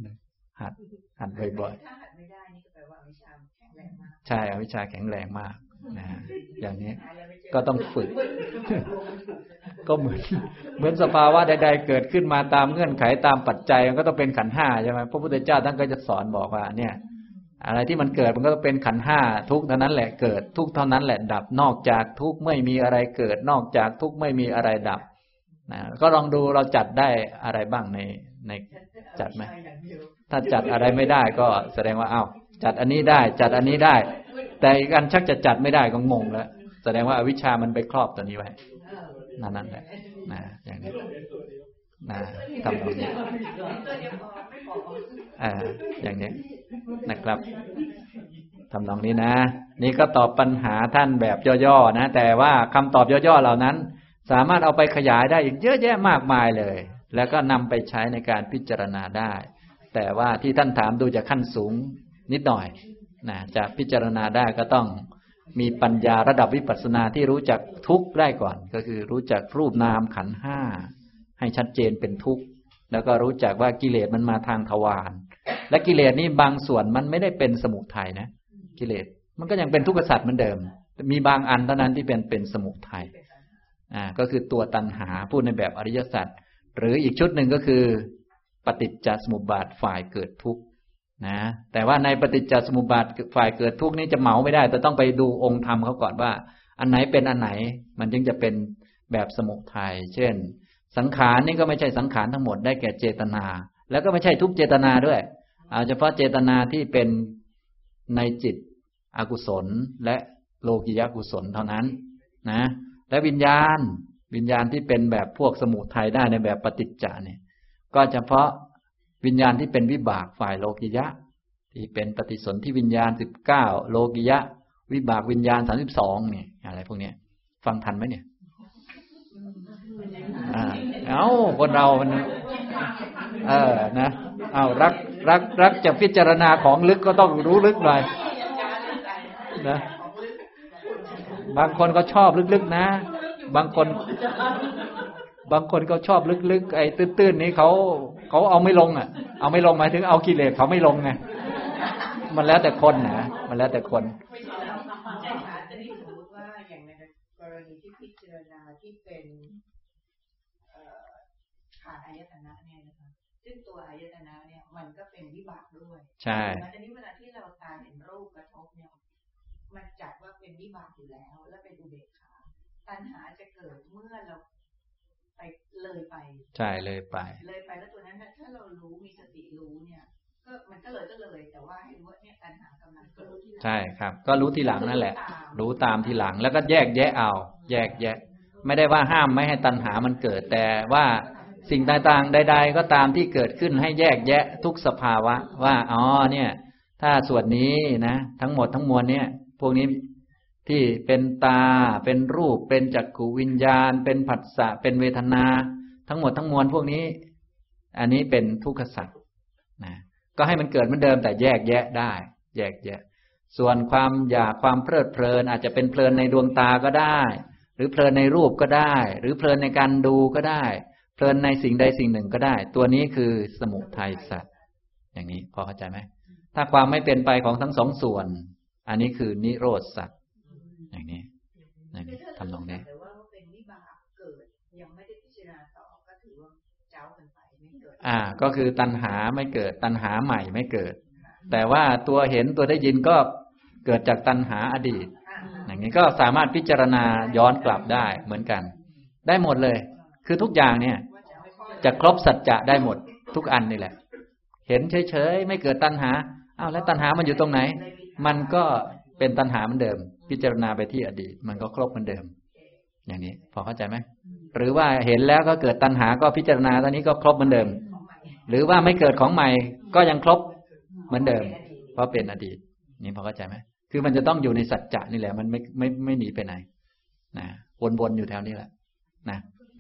หัดบ่อยๆถ้าหัดไม่ได้นี่ก็แปลว่าอวิชชาแข็งแรงมากใช่อวิชชาแข็งแรงมากนะอย่างนี้ก็ต้องฝึก ก็เหมือนสภาวะใดๆเกิดขึ้นมาตามเงื่อนไขตามปัจจัยมันก็ต้องเป็นขันธ์ห้าใช่ไหมพระพุทธเจ้าท่านก็จะสอนบอกว่าเนี่ยอะไรที่มันเกิดมันก็เป็นขันธ์ห้าทุกข์เท่านั้นแหละเกิดทุกข์เท่านั้นแหละดับนอกจากทุกข์ไม่มีอะไรเกิดนอกจากทุกข์ไม่มีอะไรดับนะก็ลองดูเราจัดได้อะไรบ้างในจัดไหมถ้าจัดอะไรไม่ได้ก็แสดงว่าอ้าวจัดอันนี้ได้จัดอันนี้ได้แต่อีกอันชักจะจัดไม่ได้ก็งงแล้วแสดงว่าอวิชชามันไปครอบตัวนี้ไว้นั่นแหละนะอย่างนี้นะทำตรงนี้อย่างนี้นะครับทำตรงนี้นะนี่ก็ตอบปัญหาท่านแบบย่อๆนะแต่ว่าคำตอบย่อๆเหล่านั้นสามารถเอาไปขยายได้อีกเยอะแยะมากมายเลยแล้วก็นำไปใช้ในการพิจารณาได้แต่ว่าที่ท่านถามดูจากขั้นสูงนิดหน่อยนะจะพิจารณาได้ก็ต้องมีปัญญาระดับวิปัสสนาที่รู้จักทุกข์ได้ก่อนก็คือรู้จักรูปนามขันธ์ห้าให้ชัดเจนเป็นทุกข์แล้วก็รู้จักว่ากิเลสมันมาทางทวารและกิเลสนี้บางส่วนมันไม่ได้เป็นสมุทัยนะกิเลสมันก็ยังเป็นทุกขสัตว์เหมือนเดิมมีบางอันเท่านั้นที่เป็นสมุทัยก็คือตัวตัณหาพูดในแบบอริยสัจหรืออีกชุดหนึ่งก็คือปฏิจจสมุปบาทฝ่ายเกิดทุกข์นะแต่ว่าในปฏิจจสมุปบาทฝ่ายเกิดทุกข์นี้จะเหมาไม่ได้แต่ต้องไปดูองค์ธรรมเขาก่อนว่าอันไหนเป็นอันไหนมันจึงจะเป็นแบบสมุทัยเช่นสังขารนี่ก็ไม่ใช่สังขารทั้งหมดได้แก่เจตนาแล้วก็ไม่ใช่ทุกเจตนาด้วยเอาเฉพาะเจตนาที่เป็นในจิตอกุศลและโลกิยกุศลเท่านั้นนะและวิญญาณที่เป็นแบบพวกสมุทัยได้ในแบบปฏิจจ์เนี่ยก็เฉพาะวิญญาณที่เป็นวิบากฝ่ายโลกิยะที่เป็นปฏิสนธิวิญญาณ19โลกิยะวิบากวิญญาณ32เนี่ยอะไรพวกนี้ฟังทันไหมเนี่ยคนเรามันนะรักจะพิจารณาของลึกก็ต้องรู้ลึกหน่อยนะบางคนก็ชอบลึกๆนะบางคนก็ชอบลึกๆไอ้ตื้นๆนี้เขาเอาไม่ลงเอาไม่ลงหมายถึงเอากิเลสเขาไม่ลงไงมันแล้วแต่คนนะมันแล้วแต่คนว่าอย่างในกรณีที่พิจารณาที่เป็นขาดอายตนะเนี่ยนะคะซึ่งตัวอายตนะเนี่ยมันก็เป็นวิบากด้วยใช่แต่นี้เวลาที่เราตาเห็นรูปกระทบเนี่ยมันจัดว่าเป็นวิบากอยู่แล้วและเป็นอุเบกขาตัณหาจะเกิดเมื่อเราไปเลยไปใช่เลยไปแล้วตัวนั้นถ้าเรารู้มีสติรู้เนี่ยก็มันก็เลยแต่ว่าให้รู้ว่าเนี่ยตัณหากำลังเกิดใช่ครับก็รู้ทีหลังนั่นแหละรู้ตามทีหลังแล้วก็แยกแยะเอาแยกแยะไม่ได้ว่าห้ามไม่ให้ตัณหามันเกิดแต่ว่าสิ่งต่างๆใดๆก็ตามที่เกิดขึ้นให้แยกแยะทุกสภาวะว่าอ๋อเนี่ยถ้าส่วนนี้นะทั้งหมดทั้งมวลเนี่ยพวกนี้ที่เป็นตาเป็นรูปเป็นจักขุวิญญาณเป็นผัสสะเป็นเวทนาทั้งหมดทั้งมวลพวกนี้อันนี้เป็นทุกขสัตว์นะก็ให้มันเกิดเหมือนเดิมแต่แยกแยะได้แยกแยะส่วนความอยากความเพลิดเพลินอาจจะเป็นเพลินในดวงตาก็ได้หรือเพลินในรูปก็ได้หรือเพลินในการดูก็ได้เพลินในสิ่งใดสิ่งหนึ่งก็ได้ตัวนี้คือสมุทัยสัตว์อย่างนี้พอเข้าใจไหมถ้าความไม่เป็นไปของทั้งสองส่วนอันนี้คือนิโรธสัตว์อย่างนี้ทำตรงนี้ก็คือตัณหาไม่เกิดตัณหาใหม่ไม่เกิดแต่ว่าตัวเห็นตัวได้ยินก็เกิดจากตัณหาอดีตอย่างนี้ก็สามารถพิจารณาย้อนกลับได้เหมือนกันได้หมดเลยคือทุกอย่างเนี่ยจะครบสัจจะได้หมดทุกอันนี่แหละเห็นเฉยๆไม่เกิดตัณหาแล้วตัณหามันอยู่ตรงไหนมันก็เป็นตัณหาเหมือนเดิมพิจารณาไปที่อดีตมันก็ครบเหมือนเดิมอย่างนี้พอเข้าใจไหมหรือว่าเห็นแล้วก็เกิดตัณหาก็พิจารณาตอนนี้ก็ครบเหมือนเดิมหรือว่าไม่เกิดของใหม่ก็ยังครบเหมือนเดิมเพราะเป็นอดีตนี่พอเข้าใจไหมคือมันจะต้องอยู่ในสัจจะนี่แหละมันไม่หนีไปไหนนะวนๆอยู่แถวนี้แหละนะ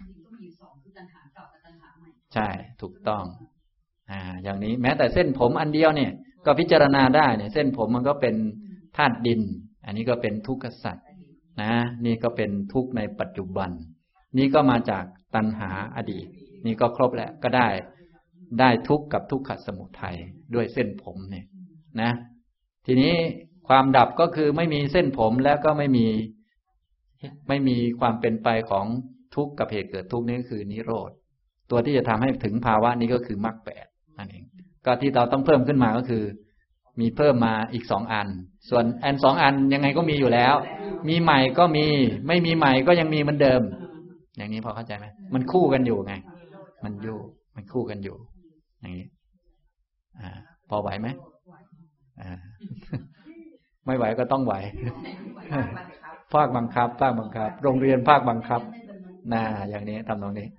ใช่ถูกต้องอย่างนี้แม้แต่เส้นผมอันเดียวเนี่ยก็พิจารณาได้เนี่ยเส้นผมมันก็เป็นธาตุดินอันนี้ก็เป็นทุกขสัตว์นะนี่ก็เป็นทุกข์ในปัจจุบันนี่ก็มาจากตัณหาอดีตนี่ก็ครบแล้วก็ได้ทุกข์กับทุกขสมุทัยด้วยเส้นผมเนี่ยนะทีนี้ความดับก็คือไม่มีเส้นผมแล้วก็ไม่มีความเป็นไปของทุกข์กับเหตุเกิดทุกข์นี้ก็คือนิโรธตัวที่จะทำให้ถึงภาวะนี้ก็คือมรรคแปดนั่นเองก็ที่เราต้องเพิ่มขึ้นมาก็คือมีเพิ่มมาอีก2 อันส่วนอัน2 อันยังไงก็มีอยู่แล้วมีใหม่ก็มีไม่มีใหม่ก็ยังมีเหมือนเดิมอย่างนี้พอเข้าใจไหมมันคู่กันอยู่ไงมันคู่กันอยู่อย่างนี้พอไหวไหมไม่ไหวก็ต้องไหวภาคบังคับโรงเรียนภาคบังคับอย่างนี้ทำตรงนี้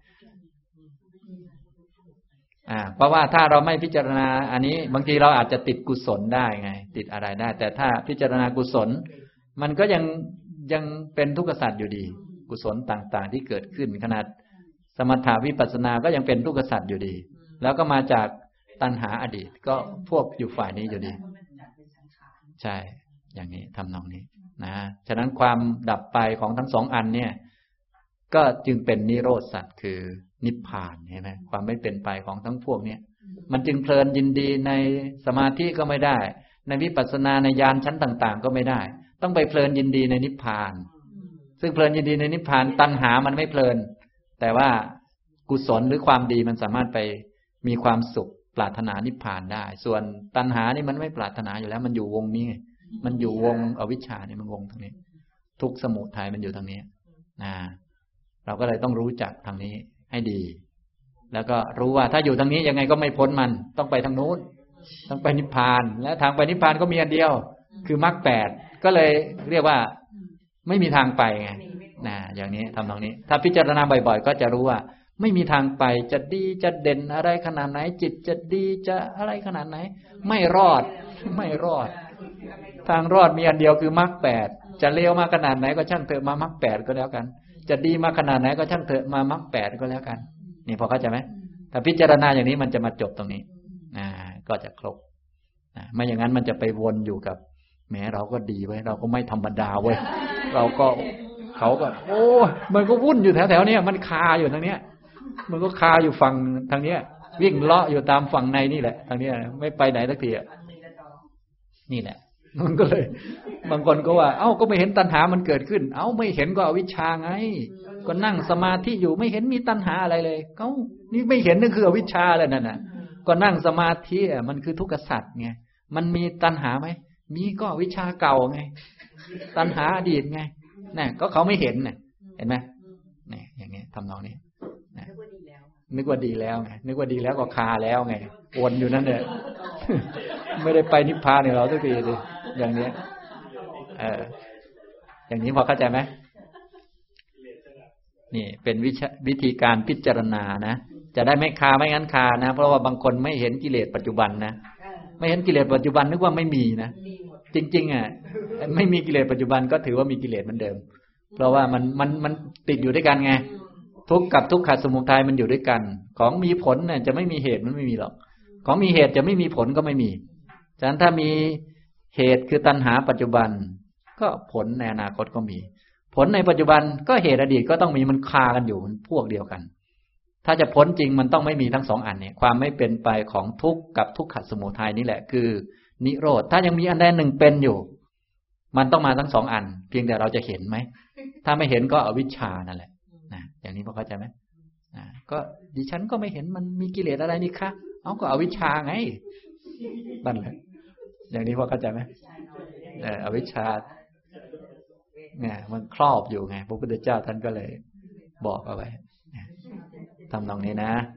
เพราะว่าถ้าเราไม่พิจารณาอันนี้บางทีเราอาจจะติดกุศลได้ไงติดอะไรได้แต่ถ้าพิจารณากุศลมันก็ยังเป็นทุกขสัตว์อยู่ดีกุศลต่างๆที่เกิดขึ้นขนาดสมถะวิปัสสนาก็ยังเป็นทุกขสัตว์อยู่ดีแล้วก็มาจากตัณหาอดีตก็พวกอยู่ฝ่ายนี้อยู่ดีใช่อย่างนี้ทำนองนี้นะฉะนั้นความดับไปของทั้ง2 อันเนี่ยก็จึงเป็นนิโรธสัตว์คือนิพพานเห็นไหมความไม่เป็นไปของทั้งพวกนี้มันจึงเพลินยินดีในสมาธิก็ไม่ได้ในวิปัสสนาในญาณชั้นต่างๆก็ไม่ได้ต้องไปเพลินยินดีในนิพพานซึ่งเพลินยินดีในนิพพานตัณหามันไม่เพลินแต่ว่ากุศลหรือความดีมันสามารถไปมีความสุขปรารถนานิพพานได้ส่วนตัณหานี่มันไม่ปรารถนาอยู่แล้วมันอยู่วงนี้มันอยู่วงอวิชชาเนี่ยมันวงทางนี้ทุกข์สมุทัยมันอยู่ทางนี้เราก็เลยต้องรู้จักทางนี้ให้ดีแล้วก็รู้ว่าถ้าอยู่ทางนี้ยังไงก็ไม่พ้นมันต้องไปทางนู้นต้องไปนิพพานและทางไปนิพพานก็มีอันเดียวคือมรรค8ก็เลยเรียกว่าไม่มีทางไปไงอย่างนี้ทำตรงนี้ถ้าพิจารณาบ่อยๆก็จะรู้ว่าไม่มีทางไปจะดีจะเด่นอะไรขนาดไหนจิตจะดีจะอะไรขนาดไหนไม่รอดทางรอดมีอันเดียวคือมรรค8จะเลวมาขนาดไหนก็ช่างเถอะมามรรค8ก็แล้วกันจะดีมาขนาดไหนก็ช่างเถอะมามรรค8ก็แล้วกันนี่พอเข้าใจไหมถ้าพิจารณาอย่างนี้มันจะมาจบตรงนี้ก็จะครบไม่อย่างนั้นมันจะไปวนอยู่กับแม้เราก็ดีไว้เราก็ไม่ธรรมดาเว้ยเราก็เขาก็โอ้มันก็วุ่นอยู่แถวๆนี้มันคาอยู่ทางเนี้ยมันก็คาอยู่ฝั่งทางเนี้ยวิ่งเลาะอยู่ตามฝั่งในนี่แหละทางเนี้ยไม่ไปไหนสักทีนี่แหละมันก็เลยบางคนก็ว่าเอ้าก็ไม่เห็นตัณหามันเกิดขึ้นเอ้าไม่เห็นก็อวิชชาไงก็นั่งสมาธิอยู่ไม่เห็นมีตัณหาอะไรเลยเอ้านี่ไม่เห็นนั่นคืออวิชชาแล้วนั่นน่ะก็นั่งสมาธิมันคือทุกขสัตว์ไงมันมีตัณหาไหมมีก็อวิชชาเก่าไงตัณหาอดีตไงนี่ก็เขาไม่เห็นน่ะเห็นไหมนี่อย่างนี้ทำนองนี้นึกว่าดีแล้วไงนึกว่าดีแล้วก็คาแล้วไงวนอยู่นั่นเนี่ยไม่ได้ไปนิพพานเนี่ยเราสักทีดิอย่างนี้อย่างนี้พอเข้าใจไหมนี่เป็นวิธีการพิจารณานะจะได้ไม่คาไม่งั้นคานะเพราะว่าบางคนไม่เห็นกิเลสปัจจุบันนะไม่เห็นกิเลสปัจจุบันนึกว่าไม่มีนะจริงๆไม่มีกิเลสปัจจุบันก็ถือว่ามีกิเลสเหมือนเดิมเพราะว่ามันติดอยู่ด้วยกันไงทุกข์กับทุกขสมุทัยมันอยู่ด้วยกันของมีผลเนี่ยจะไม่มีเหตุมันไม่มีหรอกของมีเหตุจะไม่มีผลก็ไม่มีฉะนั้นถ้ามีเหตุคือตัณหาปัจจุบันก็ผลในอนาคตก็มีผลในปัจจุบันก็เหตุอดีตก็ต้องมีมันคากันอยู่มันพวกเดียวกันถ้าจะพ้นจริงมันต้องไม่มีทั้ง2 อันเนี่ยความไม่เป็นไปของทุกข์กับทุกขสมุทัยนี่แหละคือนิโรธถ้ายังมีอันใดหนึ่งเป็นอยู่มันต้องมาทั้ง2 อันเพียงแต่เราจะเห็นไหมถ้าไม่เห็นก็อวิชชานั่นแหละอย่างนี้พอเข้าใจไหมก็ดิฉันก็ไม่เห็นมันมีกิเลสอะไรนี่คะเอาก็อวิชชาไงนั่นแหละอย่างนี้พอเข้าใจไหมอวิชชาเนี่ยมันครอบอยู่ไงพระพุทธเจ้าท่านก็เลยบอกเอาไว้ทำตรงนี้นะ